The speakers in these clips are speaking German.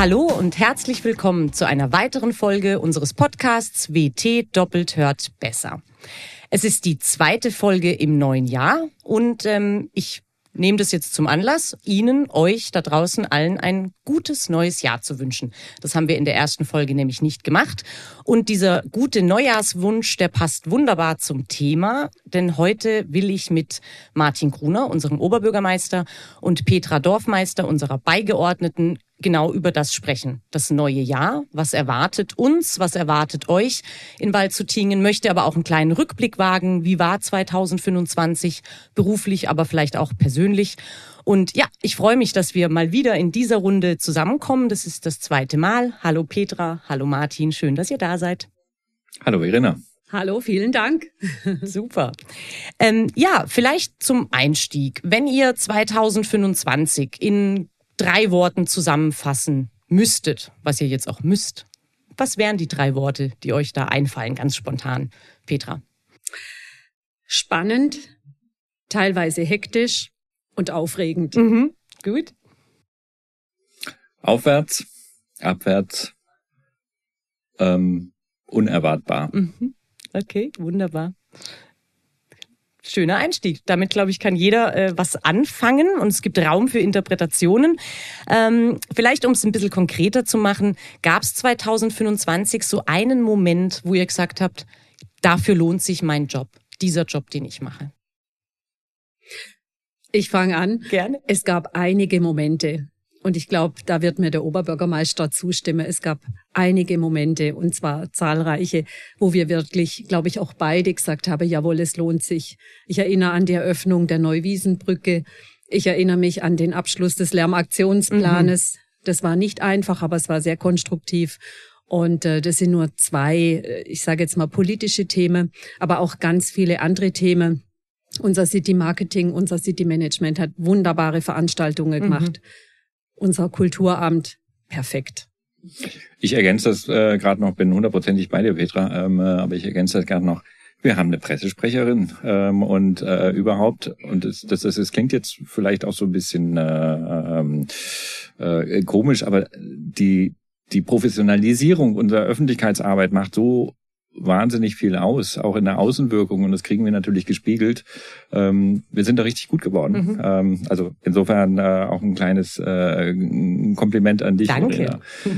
Hallo und herzlich willkommen zu einer weiteren Folge unseres Podcasts WT doppelt hört besser. Es ist die 2. Folge im neuen Jahr und ich nehme das jetzt zum Anlass, Ihnen, euch da draußen allen ein gutes neues Jahr zu wünschen. Das haben wir in der ersten Folge nämlich nicht gemacht. Und dieser gute Neujahrswunsch, der passt wunderbar zum Thema, denn heute will ich mit Martin Gruner, unserem Oberbürgermeister, und Petra Dorfmeister, unserer Beigeordneten, genau über das sprechen. Das neue Jahr, was erwartet uns, was erwartet euch in Waldshutingen, möchte aber auch einen kleinen Rückblick wagen. Wie war 2025, beruflich, aber vielleicht auch persönlich? Und ja, ich freue mich, dass wir mal wieder in dieser Runde zusammenkommen. Das ist das 2. Mal. Hallo Petra, hallo Martin, schön, dass ihr da seid. Hallo Verena. Hallo, vielen Dank. Super. Ja, vielleicht zum Einstieg. Wenn ihr 2025 in 3 Worten zusammenfassen müsstet, was ihr jetzt auch müsst, was wären die 3 Worte, die euch da einfallen, ganz spontan? Petra. Spannend, teilweise hektisch und aufregend. Gut. Aufwärts, abwärts, unerwartbar. Okay, wunderbar. Schöner Einstieg. Damit, glaube ich, kann jeder was anfangen und es gibt Raum für Interpretationen. Vielleicht, um es ein bisschen konkreter zu machen, gab es 2025 so einen Moment, wo ihr gesagt habt, dafür lohnt sich mein Job, dieser Job, den ich mache? Ich fange an. Gerne. Es gab einige Momente. Und ich glaube, da wird mir der Oberbürgermeister zustimmen. Es gab einige Momente, und zwar zahlreiche, wo wir wirklich, glaube ich, auch beide gesagt haben, jawohl, es lohnt sich. Ich erinnere an die Eröffnung der Neuwiesenbrücke. Ich erinnere mich an den Abschluss des Lärmaktionsplanes. Das war nicht einfach, aber es war sehr konstruktiv. Und das sind nur 2, ich sage jetzt mal, politische Themen, aber auch ganz viele andere Themen. Unser City Marketing, unser City Management hat wunderbare Veranstaltungen gemacht. Unser Kulturamt, perfekt. Ich ergänze das gerade noch, bin 100%ig bei dir, Petra, aber ich ergänze das gerade noch. Wir haben eine Pressesprecherin und überhaupt, und das klingt jetzt vielleicht auch so ein bisschen komisch, aber die Professionalisierung unserer Öffentlichkeitsarbeit macht so wahnsinnig viel aus, auch in der Außenwirkung, und das kriegen wir natürlich gespiegelt. Wir sind da richtig gut geworden. Also insofern auch ein kleines Kompliment an dich. Danke.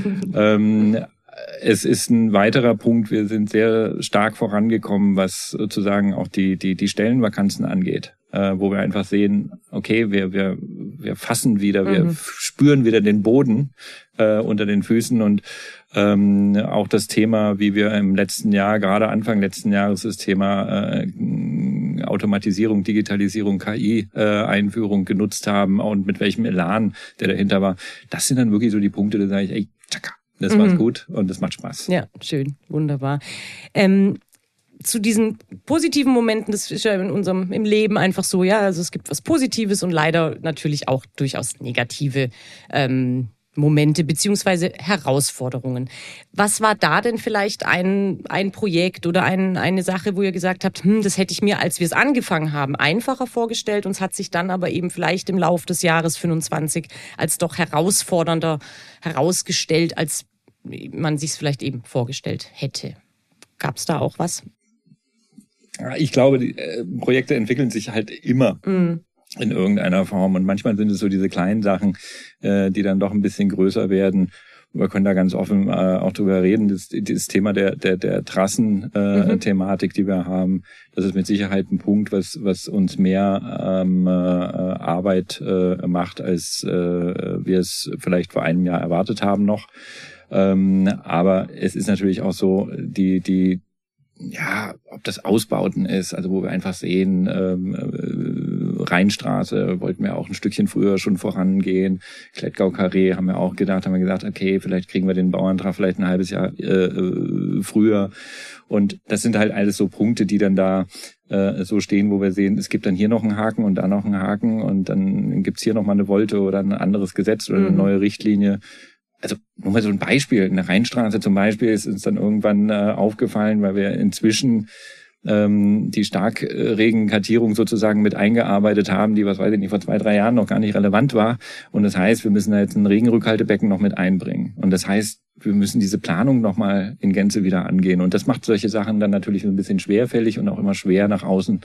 Es ist ein weiterer Punkt, wir sind sehr stark vorangekommen, was sozusagen auch die Stellenvakanzen angeht, wo wir einfach sehen, okay, wir fassen wieder, wir spüren wieder den Boden unter den Füßen, und auch das Thema, wie wir im letzten Jahr, gerade Anfang letzten Jahres, das Thema Automatisierung, Digitalisierung, KI Einführung genutzt haben und mit welchem Elan der dahinter war. Das sind dann wirklich so die Punkte, da sage ich, ey, tschakka, das war's gut und das macht Spaß. Ja, schön, wunderbar. Zu diesen positiven Momenten, das ist ja im Leben einfach so, ja, also es gibt was Positives und leider natürlich auch durchaus negative Momente beziehungsweise Herausforderungen. Was war da denn vielleicht ein Projekt oder eine Sache, wo ihr gesagt habt, das hätte ich mir, als wir es angefangen haben, einfacher vorgestellt, und es hat sich dann aber eben vielleicht im Lauf des Jahres 25 als doch herausfordernder herausgestellt, als man sich es vielleicht eben vorgestellt hätte. Gab es da auch was? Ich glaube, die Projekte entwickeln sich halt immer in irgendeiner Form. Und manchmal sind es so diese kleinen Sachen, die dann doch ein bisschen größer werden. Wir können da ganz offen auch drüber reden. Das Thema der Trassen-Thematik, die wir haben, das ist mit Sicherheit ein Punkt, was uns mehr Arbeit macht, als wir es vielleicht vor einem Jahr erwartet haben noch. Aber es ist natürlich auch so, ob das Ausbauten ist, also wo wir einfach sehen, Rheinstraße wollten wir auch ein Stückchen früher schon vorangehen. Klettgau-Karree haben wir gesagt, okay, vielleicht kriegen wir den Bauantrag vielleicht ein halbes Jahr früher. Und das sind halt alles so Punkte, die dann da so stehen, wo wir sehen, es gibt dann hier noch einen Haken und da noch einen Haken und dann gibt's hier noch mal eine Wolte oder ein anderes Gesetz oder eine neue Richtlinie. Also nur mal so ein Beispiel, in der Rheinstraße zum Beispiel ist uns dann irgendwann aufgefallen, weil wir inzwischen die Starkregenkartierung sozusagen mit eingearbeitet haben, die, was weiß ich nicht, vor 2-3 Jahren noch gar nicht relevant war. Und das heißt, wir müssen da jetzt ein Regenrückhaltebecken noch mit einbringen. Und das heißt, wir müssen diese Planung nochmal in Gänze wieder angehen. Und das macht solche Sachen dann natürlich ein bisschen schwerfällig und auch immer schwer nach außen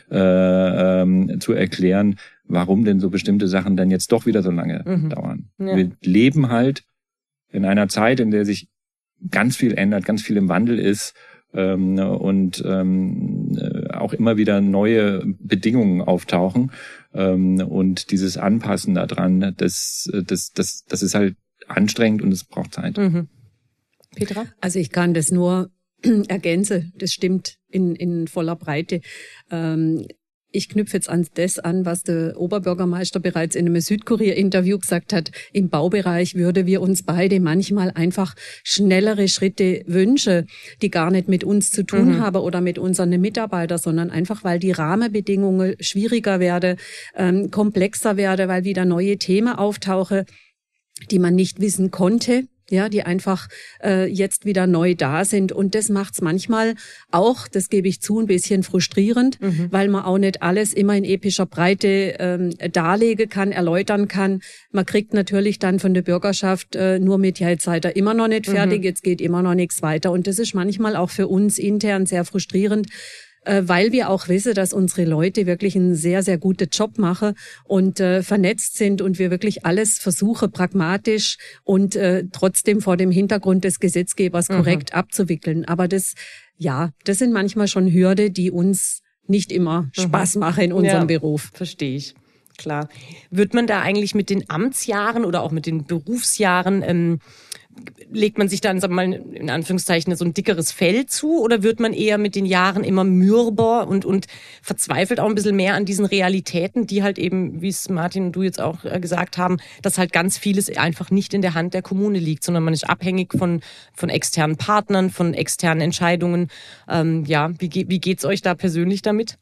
zu erklären, warum denn so bestimmte Sachen dann jetzt doch wieder so lange dauern. Ja. Wir leben halt in einer Zeit, in der sich ganz viel ändert, ganz viel im Wandel ist und auch immer wieder neue Bedingungen auftauchen. Und dieses Anpassen daran, das ist halt anstrengend und es braucht Zeit. Petra? Also ich kann das nur ergänzen. Das stimmt in voller Breite. Ich knüpfe jetzt an das an, was der Oberbürgermeister bereits in einem Südkurier-Interview gesagt hat. Im Baubereich würde wir uns beide manchmal einfach schnellere Schritte wünschen, die gar nicht mit uns zu tun haben oder mit unseren Mitarbeitern, sondern einfach, weil die Rahmenbedingungen schwieriger werden, komplexer werden, weil wieder neue Themen auftauchen, die man nicht wissen konnte. Ja, die einfach jetzt wieder neu da sind. Und das macht's manchmal auch, das gebe ich zu, ein bisschen frustrierend, weil man auch nicht alles immer in epischer Breite darlegen kann, erläutern kann. Man kriegt natürlich dann von der Bürgerschaft nur mit, ja, jetzt seid ihr immer noch nicht fertig, jetzt geht immer noch nichts weiter. Und das ist manchmal auch für uns intern sehr frustrierend, weil wir auch wissen, dass unsere Leute wirklich einen sehr, sehr guten Job machen und vernetzt sind und wir wirklich alles versuchen, pragmatisch und trotzdem vor dem Hintergrund des Gesetzgebers korrekt abzuwickeln. Aber das sind manchmal schon Hürden, die uns nicht immer Spaß machen in unserem Beruf. Verstehe ich. Klar. Wird man da eigentlich mit den Amtsjahren oder auch mit den Berufsjahren legt man sich dann, sagen wir mal, in Anführungszeichen so ein dickeres Fell zu oder wird man eher mit den Jahren immer mürber und verzweifelt auch ein bisschen mehr an diesen Realitäten, die halt eben, wie es Martin und du jetzt auch gesagt haben, dass halt ganz vieles einfach nicht in der Hand der Kommune liegt, sondern man ist abhängig von externen Partnern, von externen Entscheidungen. Wie geht's euch da persönlich damit?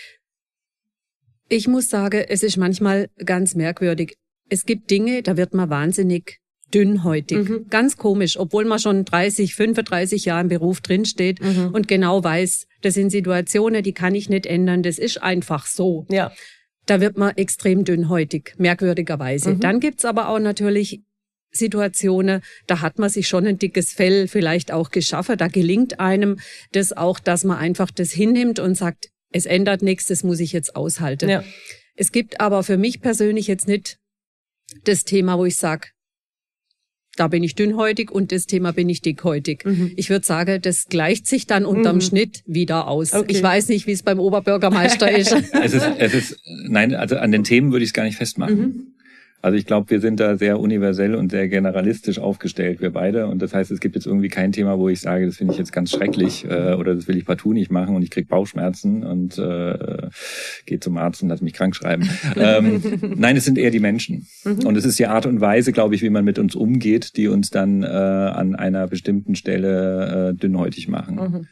Ich muss sagen, es ist manchmal ganz merkwürdig. Es gibt Dinge, da wird man wahnsinnig dünnhäutig. Ganz komisch, obwohl man schon 30, 35 Jahre im Beruf drinsteht und genau weiß, das sind Situationen, die kann ich nicht ändern, das ist einfach so. Ja. Da wird man extrem dünnhäutig, merkwürdigerweise. Dann gibt's aber auch natürlich Situationen, da hat man sich schon ein dickes Fell vielleicht auch geschaffen, da gelingt einem das auch, dass man einfach das hinnimmt und sagt, es ändert nichts, das muss ich jetzt aushalten. Ja. Es gibt aber für mich persönlich jetzt nicht das Thema, wo ich sage, da bin ich dünnhäutig und das Thema bin ich dickhäutig. Ich würde sagen, das gleicht sich dann unterm Schnitt wieder aus. Okay. Ich weiß nicht, wie es beim Oberbürgermeister ist. Also an den Themen würde ich es gar nicht festmachen. Also ich glaube, wir sind da sehr universell und sehr generalistisch aufgestellt, wir beide. Und das heißt, es gibt jetzt irgendwie kein Thema, wo ich sage, das finde ich jetzt ganz schrecklich oder das will ich partout nicht machen und ich krieg Bauchschmerzen und gehe zum Arzt und lass mich krank schreiben. Nein, es sind eher die Menschen. Und es ist die Art und Weise, glaube ich, wie man mit uns umgeht, die uns dann an einer bestimmten Stelle dünnhäutig machen.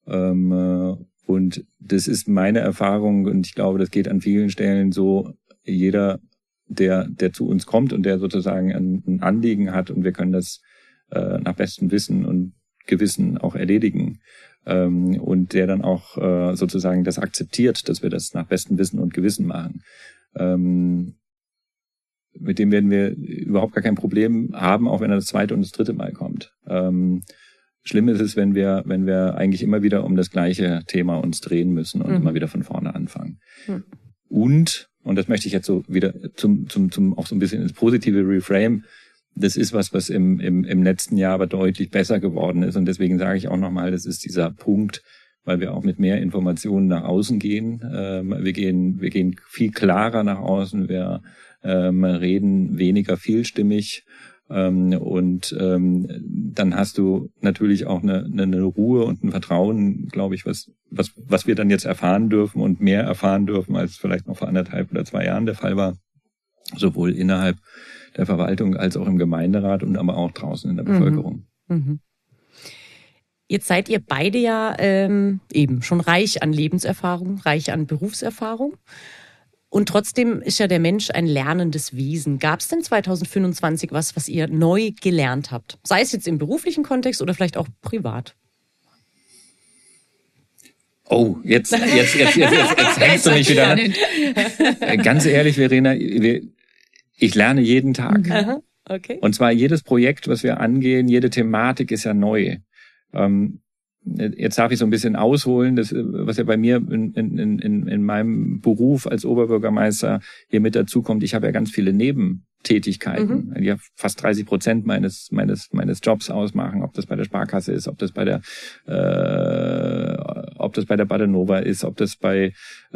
Und das ist meine Erfahrung und ich glaube, das geht an vielen Stellen so, jeder der zu uns kommt und der sozusagen ein Anliegen hat und wir können das nach bestem Wissen und Gewissen auch erledigen und der dann auch sozusagen das akzeptiert, dass wir das nach bestem Wissen und Gewissen machen. Mit dem werden wir überhaupt gar kein Problem haben, auch wenn er das 2. und das 3. Mal kommt. Schlimm ist es, wenn wir eigentlich immer wieder um das gleiche Thema uns drehen müssen und immer wieder von vorne anfangen. Und das möchte ich jetzt so wieder zum auch so ein bisschen ins positive Reframe. Das ist was im letzten Jahr aber deutlich besser geworden ist. Und deswegen sage ich auch nochmal, das ist dieser Punkt, weil wir auch mit mehr Informationen nach außen gehen. Wir gehen viel klarer nach außen. Wir reden weniger vielstimmig. Und dann hast du natürlich auch eine Ruhe und ein Vertrauen, glaube ich, was wir dann jetzt erfahren dürfen und mehr erfahren dürfen, als vielleicht noch vor 1,5 oder 2 Jahren der Fall war, sowohl innerhalb der Verwaltung als auch im Gemeinderat und aber auch draußen in der Bevölkerung. Jetzt seid ihr beide ja eben schon reich an Lebenserfahrung, reich an Berufserfahrung. Und trotzdem ist ja der Mensch ein lernendes Wesen. Gab es denn 2025 was ihr neu gelernt habt? Sei es jetzt im beruflichen Kontext oder vielleicht auch privat? Oh, jetzt hängst du mich wieder. Ganz ehrlich, Verena, ich lerne jeden Tag. Aha, okay. Und zwar jedes Projekt, was wir angehen, jede Thematik ist ja neu. Jetzt darf ich so ein bisschen ausholen, das, was ja bei mir in meinem Beruf als Oberbürgermeister hier mit dazukommt. Ich habe ja ganz viele Nebentätigkeiten, die ja fast 30% meines Jobs ausmachen, ob das bei der Sparkasse ist, ob das bei der Badenova ist, ob das bei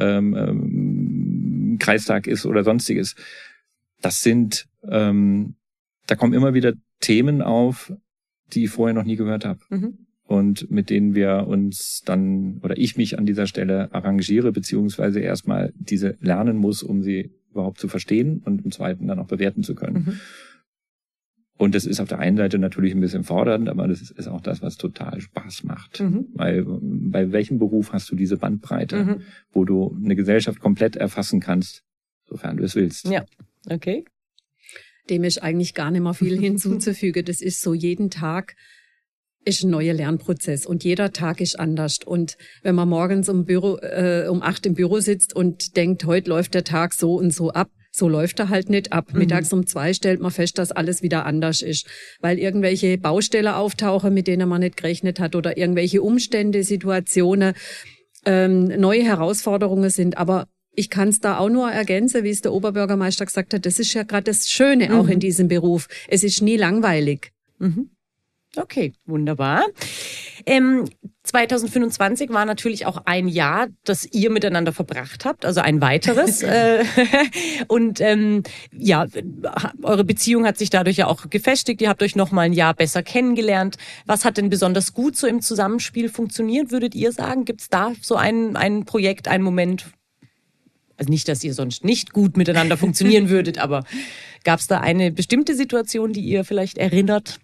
Kreistag ist oder sonstiges. Das sind, da kommen immer wieder Themen auf, die ich vorher noch nie gehört habe. Und mit denen wir uns dann, oder ich mich an dieser Stelle arrangiere, beziehungsweise erstmal diese lernen muss, um sie überhaupt zu verstehen und im Zweiten dann auch bewerten zu können. Und das ist auf der einen Seite natürlich ein bisschen fordernd, aber das ist auch das, was total Spaß macht. Weil bei welchem Beruf hast du diese Bandbreite, wo du eine Gesellschaft komplett erfassen kannst, sofern du es willst? Ja, okay. Dem ist eigentlich gar nicht mehr viel hinzuzufügen. Das ist so, jeden Tag ist ein neuer Lernprozess und jeder Tag ist anders. Und wenn man morgens um 8 im Büro sitzt und denkt, heute läuft der Tag so und so ab, so läuft er halt nicht ab. Mittags um 2 stellt man fest, dass alles wieder anders ist, weil irgendwelche Baustelle auftauchen, mit denen man nicht gerechnet hat, oder irgendwelche Umstände, Situationen, neue Herausforderungen sind. Aber ich kann es da auch nur ergänzen, wie es der Oberbürgermeister gesagt hat, das ist ja gerade das Schöne auch in diesem Beruf. Es ist nie langweilig. Okay, wunderbar. 2025 war natürlich auch ein Jahr, das ihr miteinander verbracht habt, also ein weiteres. Und ja, eure Beziehung hat sich dadurch ja auch gefestigt. Ihr habt euch noch mal ein Jahr besser kennengelernt. Was hat denn besonders gut so im Zusammenspiel funktioniert, würdet ihr sagen? Gibt's da so ein Projekt, einen Moment? Also nicht, dass ihr sonst nicht gut miteinander funktionieren würdet, aber gab's da eine bestimmte Situation, die ihr vielleicht erinnert?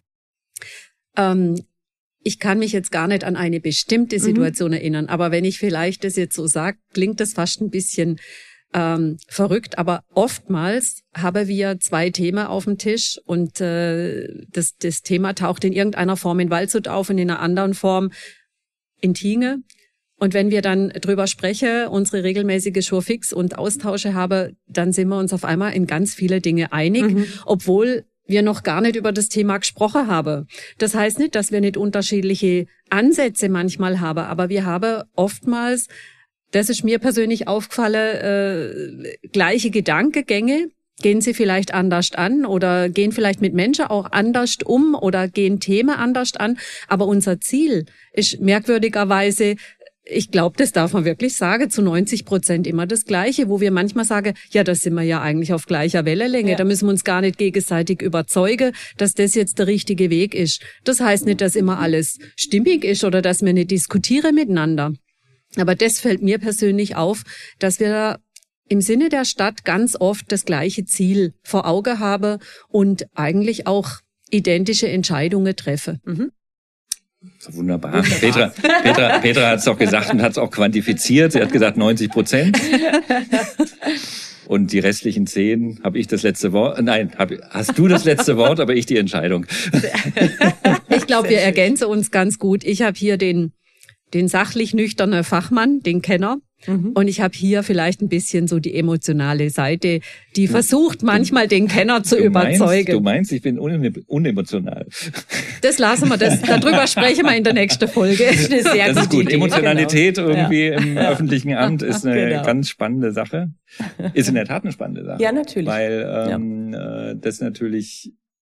Ich kann mich jetzt gar nicht an eine bestimmte Situation erinnern, aber wenn ich vielleicht das jetzt so sage, klingt das fast ein bisschen verrückt, aber oftmals haben wir 2 Themen auf dem Tisch und das Thema taucht in irgendeiner Form in Waldshut auf und in einer anderen Form in Tiengen. Und wenn wir dann drüber sprechen, unsere regelmäßige Showfix und Austausche haben, dann sind wir uns auf einmal in ganz viele Dinge einig, obwohl wir noch gar nicht über das Thema gesprochen haben. Das heißt nicht, dass wir nicht unterschiedliche Ansätze manchmal haben, aber wir haben oftmals, das ist mir persönlich aufgefallen, gleiche Gedankengänge. Gehen sie vielleicht anders an oder gehen vielleicht mit Menschen auch anders um oder gehen Themen anders an. Aber unser Ziel ist merkwürdigerweise, ich glaube, das darf man wirklich sagen, zu 90% immer das Gleiche, wo wir manchmal sagen, ja, da sind wir ja eigentlich auf gleicher Wellenlänge, da müssen wir uns gar nicht gegenseitig überzeugen, dass das jetzt der richtige Weg ist. Das heißt nicht, dass immer alles stimmig ist oder dass wir nicht diskutieren miteinander. Aber das fällt mir persönlich auf, dass wir im Sinne der Stadt ganz oft das gleiche Ziel vor Augen haben und eigentlich auch identische Entscheidungen treffen. So wunderbar. Petra hat es doch gesagt und hat es auch quantifiziert. Sie hat gesagt 90%. Und die restlichen 10 habe ich das letzte Wort. Nein, hast du das letzte Wort, aber ich die Entscheidung. Ich glaube, wir ergänzen uns ganz gut. Ich habe hier den sachlich nüchternen Fachmann, den Kenner. Und ich habe hier vielleicht ein bisschen so die emotionale Seite, die versucht manchmal den Kenner zu überzeugen. Du meinst, ich bin unemotional. Das lassen wir, darüber sprechen wir in der nächsten Folge. Das ist eine sehr das ist gut. Idee. Emotionalität irgendwie im öffentlichen Amt ist eine ganz spannende Sache. Ist in der Tat eine spannende Sache. Ja, natürlich. Weil das natürlich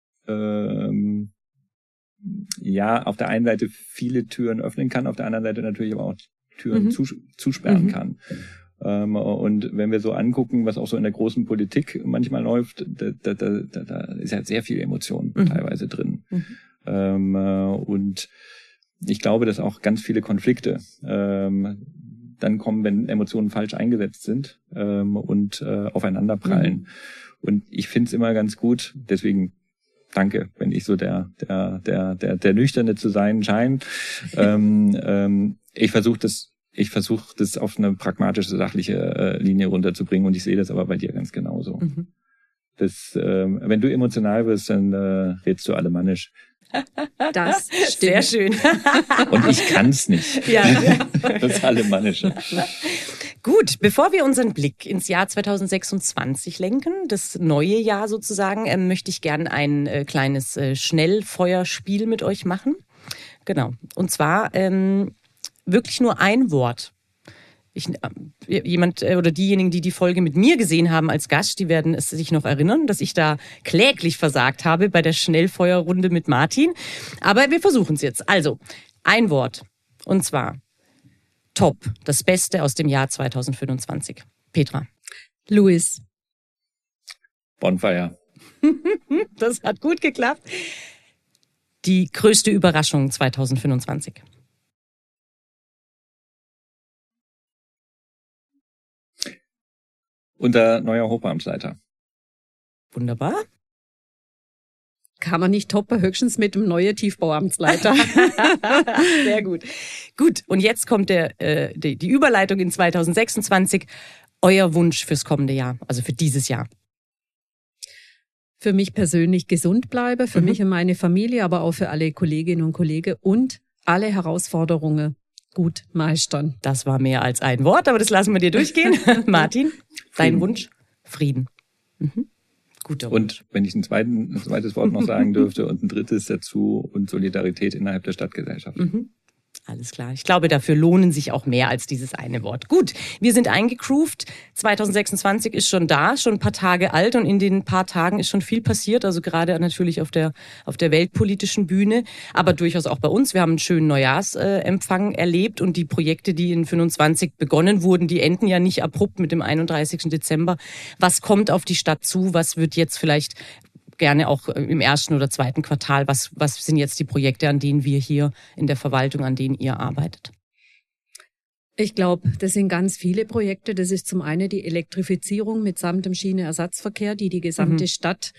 ja auf der einen Seite viele Türen öffnen kann, auf der anderen Seite natürlich aber auch Türen zusperren kann. Und wenn wir so angucken, was auch so in der großen Politik manchmal läuft, da ist ja sehr viel Emotion teilweise drin. Und ich glaube, dass auch ganz viele Konflikte dann kommen, wenn Emotionen falsch eingesetzt sind und aufeinander prallen. Und ich finde es immer ganz gut, deswegen danke, wenn ich so der Nüchterne zu sein scheine. Ich versuche das auf eine pragmatische, sachliche Linie runterzubringen und ich sehe das aber bei dir ganz genauso. Das, wenn du emotional wirst, dann redst du alemannisch. Das stimmt. Sehr schön. Und ich kann's nicht. Ja. Das Alemannische. Gut, bevor wir unseren Blick ins Jahr 2026 lenken, das neue Jahr sozusagen, möchte ich gern ein kleines Schnellfeuerspiel mit euch machen. Genau. Und zwar wirklich nur ein Wort. Jemand oder diejenigen, die die Folge mit mir gesehen haben als Gast, die werden es sich noch erinnern, dass ich da kläglich versagt habe bei der Schnellfeuerrunde mit Martin. Aber wir versuchen es jetzt. Also, ein Wort. Und zwar Top, das Beste aus dem Jahr 2025. Petra. Louis. Bonfire. Das hat gut geklappt. Die größte Überraschung 2025. Unser neuer Hochbeamtsleiter. Wunderbar. Kann man nicht toppen, höchstens mit dem neuen Tiefbauamtsleiter. Sehr gut. Gut, und jetzt kommt die Überleitung in 2026. Euer Wunsch fürs kommende Jahr, also für dieses Jahr. Für mich persönlich gesund bleibe, für mich und meine Familie, aber auch für alle Kolleginnen und Kollegen und alle Herausforderungen gut meistern. Das war mehr als ein Wort, aber das lassen wir dir durchgehen. Martin, dein Wunsch? Frieden. Guter Wunsch. Und wenn ich ein zweites Wort noch sagen dürfte und ein drittes dazu, und Solidarität innerhalb der Stadtgesellschaft. Alles klar. Ich glaube, dafür lohnen sich auch mehr als dieses eine Wort. Gut, wir sind eingegroovt. 2026 ist schon da, schon ein paar Tage alt und in den paar Tagen ist schon viel passiert. Also gerade natürlich auf der weltpolitischen Bühne, aber durchaus auch bei uns. Wir haben einen schönen Neujahrsempfang erlebt und die Projekte, die in 25 begonnen wurden, die enden ja nicht abrupt mit dem 31. Dezember. Was kommt auf die Stadt zu? Was wird jetzt vielleicht gerne auch im ersten oder zweiten Quartal. Was sind jetzt die Projekte, an denen wir hier in der Verwaltung, an denen ihr arbeitet? Ich glaube, das sind ganz viele Projekte. Das ist zum einen die Elektrifizierung mitsamt dem Schienenersatzverkehr, die gesamte Stadt,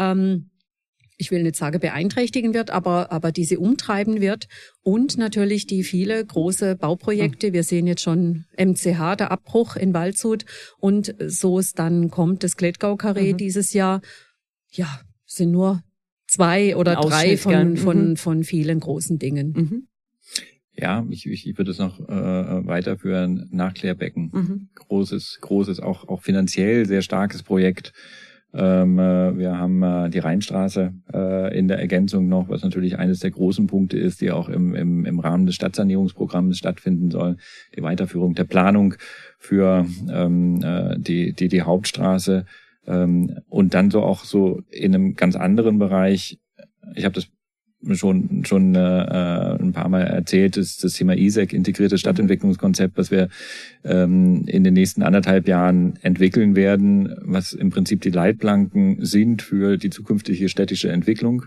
ich will nicht sagen beeinträchtigen wird, aber diese umtreiben wird. Und natürlich die viele große Bauprojekte. Wir sehen jetzt schon MCH, der Abbruch in Waldshut. Und so es dann kommt, das Klettgau-Karree dieses Jahr. Ja, sind nur 2 oder 3 von vielen großen Dingen. Ja, ich würde es noch weiterführen. Nachklärbecken. Großes, auch finanziell sehr starkes Projekt. Wir haben die Rheinstraße in der Ergänzung noch, was natürlich eines der großen Punkte ist, die auch im Rahmen des Stadtsanierungsprogramms stattfinden soll. Die Weiterführung der Planung für die Hauptstraße. Und dann so in einem ganz anderen Bereich, ich habe das schon ein paar Mal erzählt, ist das Thema ISEC, integriertes Stadtentwicklungskonzept, was wir in den nächsten 1,5 Jahren entwickeln werden, was im Prinzip die Leitplanken sind für die zukünftige städtische Entwicklung.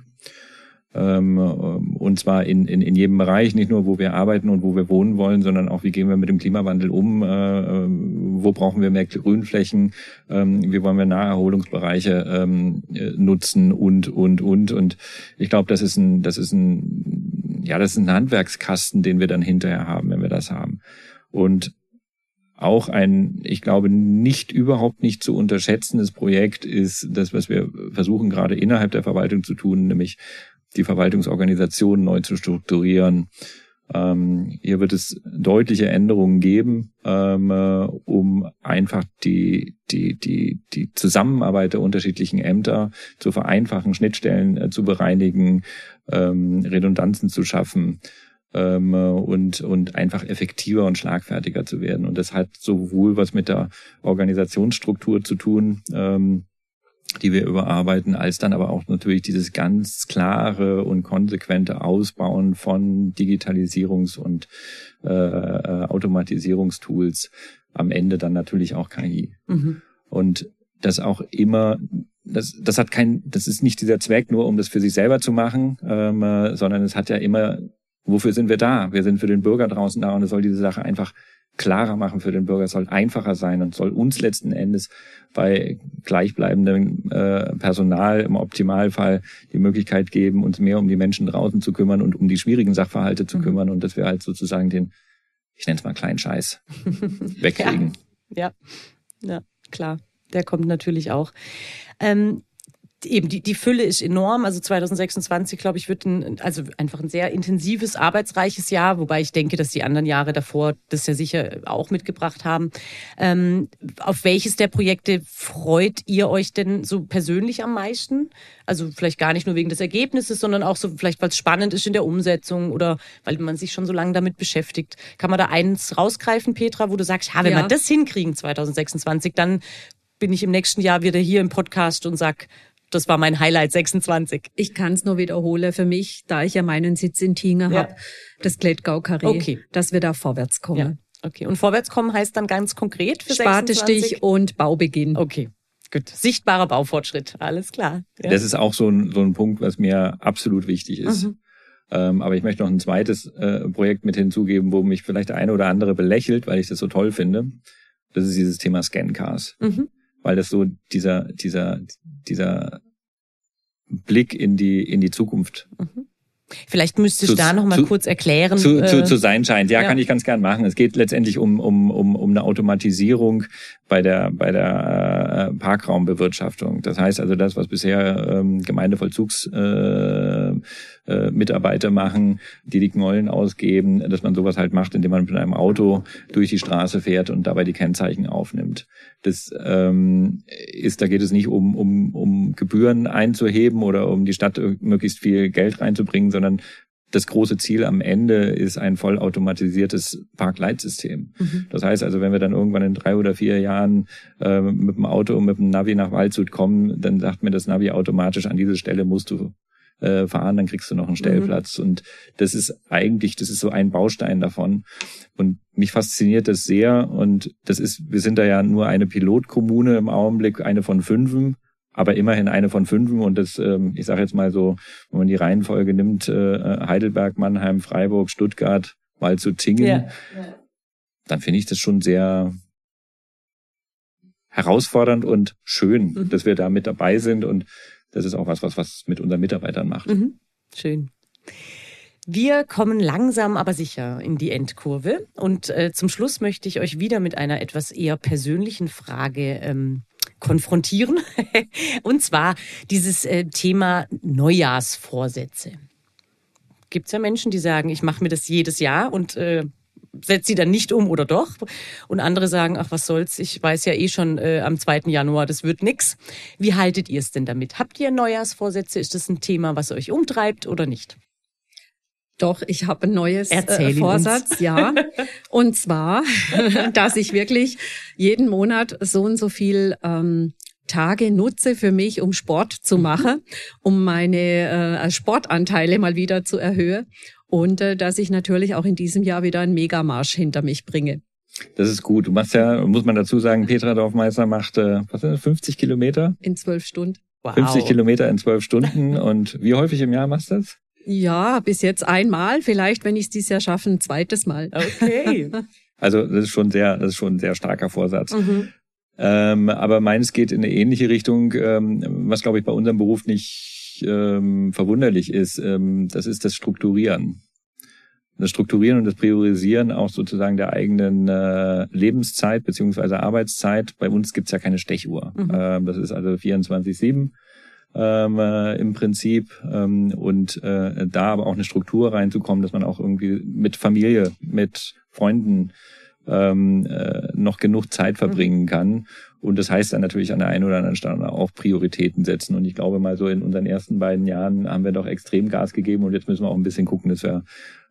Und zwar in jedem Bereich, nicht nur wo wir arbeiten und wo wir wohnen wollen, sondern auch wie gehen wir mit dem Klimawandel um, wo brauchen wir mehr Grünflächen, wie wollen wir Naherholungsbereiche nutzen und ich glaube, das ist ein Handwerkskasten, den wir dann hinterher haben, wenn wir das haben. Und auch ich glaube, überhaupt nicht zu unterschätzendes Projekt ist das, was wir versuchen gerade innerhalb der Verwaltung zu tun, nämlich die Verwaltungsorganisation neu zu strukturieren. Hier wird es deutliche Änderungen geben, um einfach die Zusammenarbeit der unterschiedlichen Ämter zu vereinfachen, Schnittstellen zu bereinigen, Redundanzen zu schaffen und einfach effektiver und schlagfertiger zu werden. Und das hat sowohl was mit der Organisationsstruktur zu tun, die wir überarbeiten, als dann aber auch natürlich dieses ganz klare und konsequente Ausbauen von Digitalisierungs- und Automatisierungstools, am Ende dann natürlich auch KI. Und das auch immer, das ist nicht dieser Zweck nur, um das für sich selber zu machen, sondern es hat ja immer, wofür sind wir da? Wir sind für den Bürger draußen da und es soll diese Sache einfach klarer machen für den Bürger, es soll einfacher sein und soll uns letzten Endes bei gleichbleibendem Personal im Optimalfall die Möglichkeit geben, uns mehr um die Menschen draußen zu kümmern und um die schwierigen Sachverhalte zu kümmern und dass wir halt sozusagen ich nenne es mal kleinen Scheiß wegkriegen. Ja, klar. Der kommt natürlich auch. eben die Fülle ist enorm. Also 2026, glaube ich, wird einfach ein sehr intensives, arbeitsreiches Jahr, wobei ich denke, dass die anderen Jahre davor das ja sicher auch mitgebracht haben. Auf welches der Projekte freut ihr euch denn so persönlich am meisten? Also vielleicht gar nicht nur wegen des Ergebnisses, sondern auch so vielleicht, weil es spannend ist in der Umsetzung oder weil man sich schon so lange damit beschäftigt. Kann man da eins rausgreifen, Petra, wo du sagst, wenn wir das hinkriegen 2026, dann bin ich im nächsten Jahr wieder hier im Podcast und sag, das war mein Highlight 26. Ich kann es nur wiederholen für mich, da ich ja meinen Sitz in Tinge habe, das Klettgau-Karree, dass wir da vorwärts kommen. Ja. Okay, und vorwärts kommen heißt dann ganz konkret für Spatestich 26? und Baubeginn. Okay, gut. Sichtbarer Baufortschritt, alles klar. Ja. Das ist auch so ein Punkt, was mir absolut wichtig ist. Aber ich möchte noch ein zweites Projekt mit hinzugeben, wo mich vielleicht der eine oder andere belächelt, weil ich das so toll finde. Das ist dieses Thema Scancars. Weil das so dieser Blick in die Zukunft. Vielleicht müsstest du da noch mal kurz erklären. Zu sein scheint. Ja, kann ich ganz gern machen. Es geht letztendlich um eine Automatisierung bei der Parkraumbewirtschaftung. Das heißt also das, was bisher Gemeindevollzugsmitarbeiter machen, die Knollen ausgeben, dass man sowas halt macht, indem man mit einem Auto durch die Straße fährt und dabei die Kennzeichen aufnimmt. Da geht es nicht um Gebühren einzuheben oder um die Stadt möglichst viel Geld reinzubringen, sondern das große Ziel am Ende ist ein vollautomatisiertes Parkleitsystem. Das heißt also, wenn wir dann irgendwann in 3 oder 4 Jahren mit dem Auto und mit dem Navi nach Waldshut kommen, dann sagt mir das Navi automatisch, an diese Stelle musst du fahren, dann kriegst du noch einen Stellplatz. Und das ist so ein Baustein davon. Und mich fasziniert das sehr. Und wir sind da ja nur eine Pilotkommune im Augenblick, eine von 5. Aber immerhin eine von 5 und das, ich sage jetzt mal so, wenn man die Reihenfolge nimmt, Heidelberg, Mannheim, Freiburg, Stuttgart, Waldshut, Tingen, dann finde ich das schon sehr herausfordernd und schön, dass wir da mit dabei sind und das ist auch was mit unseren Mitarbeitern macht. Schön. Wir kommen langsam aber sicher in die Endkurve und zum Schluss möchte ich euch wieder mit einer etwas eher persönlichen Frage konfrontieren. Und zwar dieses Thema Neujahrsvorsätze. Gibt es ja Menschen, die sagen, ich mache mir das jedes Jahr und setze sie dann nicht um oder doch. Und andere sagen, ach was soll's, ich weiß ja eh schon am 2. Januar, das wird nix. Wie haltet ihr es denn damit? Habt ihr Neujahrsvorsätze? Ist das ein Thema, was euch umtreibt oder nicht? Doch, ich habe ein neues Vorsatz, ja. Und zwar, dass ich wirklich jeden Monat so und so viel Tage nutze für mich, um Sport zu machen, um meine Sportanteile mal wieder zu erhöhen und dass ich natürlich auch in diesem Jahr wieder einen Megamarsch hinter mich bringe. Das ist gut. Du machst ja, muss man dazu sagen, Petra Dorfmeister macht 50 Kilometer? In 12 Stunden. Wow. 50 Kilometer in 12 Stunden. Und wie häufig im Jahr machst du das? Ja, bis jetzt einmal. Vielleicht, wenn ich es dieses Jahr schaffe, ein zweites Mal. Okay. Also das ist schon ein sehr starker Vorsatz. Aber meines geht in eine ähnliche Richtung, was glaube ich bei unserem Beruf nicht verwunderlich ist. Das ist das Strukturieren. Das Strukturieren und das Priorisieren auch sozusagen der eigenen Lebenszeit beziehungsweise Arbeitszeit. Bei uns gibt's ja keine Stechuhr. Das ist also 24/7. Im Prinzip und da aber auch eine Struktur reinzukommen, dass man auch irgendwie mit Familie, mit Freunden noch genug Zeit verbringen kann. Und das heißt dann natürlich an der einen oder anderen Stelle auch Prioritäten setzen. Und ich glaube mal so in unseren ersten 2 Jahren haben wir doch extrem Gas gegeben und jetzt müssen wir auch ein bisschen gucken, dass wir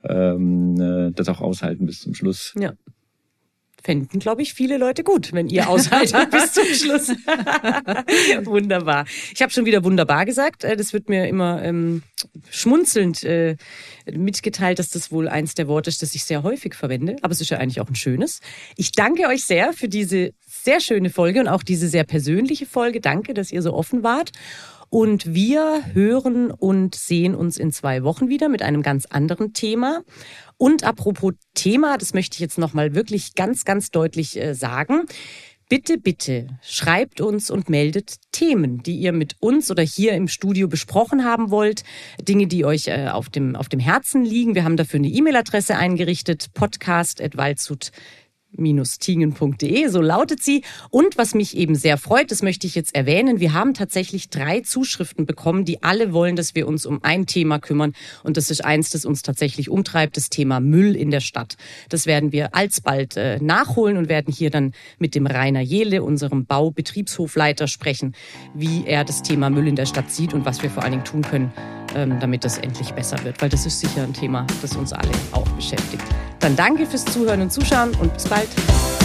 das auch aushalten bis zum Schluss. Ja. Fänden, glaube ich, viele Leute gut, wenn ihr aushaltet bis zum Schluss. Wunderbar. Ich habe schon wieder wunderbar gesagt. Das wird mir immer schmunzelnd mitgeteilt, dass das wohl eins der Worte ist, das ich sehr häufig verwende. Aber es ist ja eigentlich auch ein schönes. Ich danke euch sehr für diese sehr schöne Folge und auch diese sehr persönliche Folge. Danke, dass ihr so offen wart. Und wir hören und sehen uns in 2 Wochen wieder mit einem ganz anderen Thema. Und apropos Thema, das möchte ich jetzt nochmal wirklich ganz, ganz deutlich sagen. Bitte, bitte schreibt uns und meldet Themen, die ihr mit uns oder hier im Studio besprochen haben wollt. Dinge, die euch auf dem Herzen liegen. Wir haben dafür eine E-Mail-Adresse eingerichtet, podcast@waldshut stadt-tingen.de, so lautet sie. Und was mich eben sehr freut, das möchte ich jetzt erwähnen, wir haben tatsächlich 3 Zuschriften bekommen, die alle wollen, dass wir uns um ein Thema kümmern. Und das ist eins, das uns tatsächlich umtreibt, das Thema Müll in der Stadt. Das werden wir alsbald nachholen und werden hier dann mit dem Rainer Jehle, unserem Baubetriebshofleiter, sprechen, wie er das Thema Müll in der Stadt sieht und was wir vor allen Dingen tun können, damit das endlich besser wird. Weil das ist sicher ein Thema, das uns alle auch beschäftigt. Dann danke fürs Zuhören und Zuschauen und bis bald.